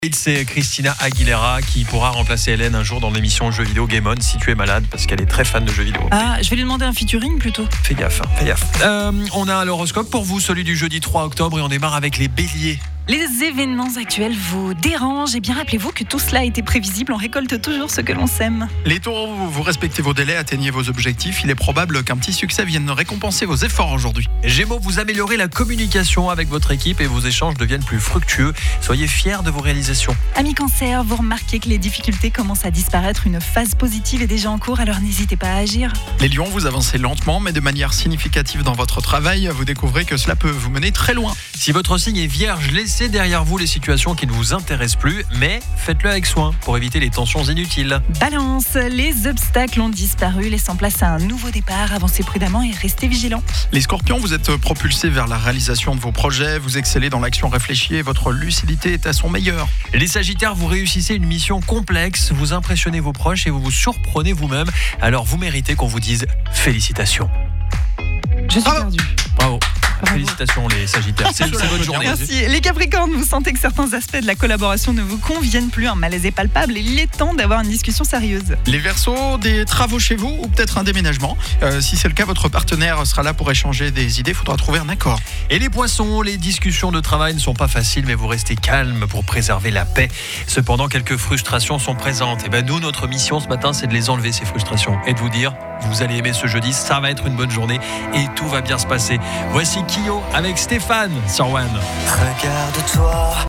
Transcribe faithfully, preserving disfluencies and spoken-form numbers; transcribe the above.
C'est Christina Aguilera qui pourra remplacer Hélène un jour dans l'émission Jeux vidéo Game On si tu es malade, parce qu'elle est très fan de jeux vidéo. Ah, je vais lui demander un featuring plutôt. Fais gaffe, hein, fais gaffe. Euh, on a l'horoscope pour vous, celui du jeudi trois octobre, et on démarre avec les béliers. Les événements actuels vous dérangent, et bien rappelez-vous que tout cela était prévisible, on récolte toujours ce que l'on sème. Les taureaux, vous, vous respectez vos délais, atteignez vos objectifs. Il est probable qu'un petit succès vienne récompenser vos efforts aujourd'hui. Gémeaux, vous améliorez la communication avec votre équipe et vos échanges deviennent plus fructueux. Soyez fiers de vos réalisations. Amis cancer, vous remarquez que les difficultés commencent à disparaître, une phase positive est déjà en cours, alors n'hésitez pas à agir. Les lions, vous avancez lentement mais de manière significative dans votre travail. Vous découvrez que cela peut vous mener très loin. Si votre signe est vierge, laissez derrière vous les situations qui ne vous intéressent plus, mais faites-le avec soin pour éviter les tensions inutiles. Balance, les obstacles ont disparu, laissant place à un nouveau départ, avancez prudemment et restez vigilants. Les scorpions, vous êtes propulsés vers la réalisation de vos projets, vous excellez dans l'action réfléchie et votre lucidité est à son meilleur. Les sagittaires, vous réussissez une mission complexe, vous impressionnez vos proches et vous vous surprenez vous-même, alors vous méritez qu'on vous dise félicitations. Je suis Bravo. perdue. Bravo. Bravo. Félicitations les sagittaires, c'est, c'est votre journée. Merci. Les Capricornes, vous sentez que certains aspects de la collaboration ne vous conviennent plus, un malaise est palpable, il est temps d'avoir une discussion sérieuse. Les Verseaux, des travaux chez vous ou peut-être un déménagement. Euh, si c'est le cas, votre partenaire sera là pour échanger des idées, il faudra trouver un accord. Et les poissons, les discussions de travail ne sont pas faciles, mais vous restez calme pour préserver la paix. Cependant, quelques frustrations sont présentes. Et ben nous, notre mission ce matin, c'est de les enlever, ces frustrations, et de vous dire, vous allez aimer ce jeudi, ça va être une bonne journée et tout va bien se passer. Voici Kyo avec Stéphane sur One. Regarde-toi,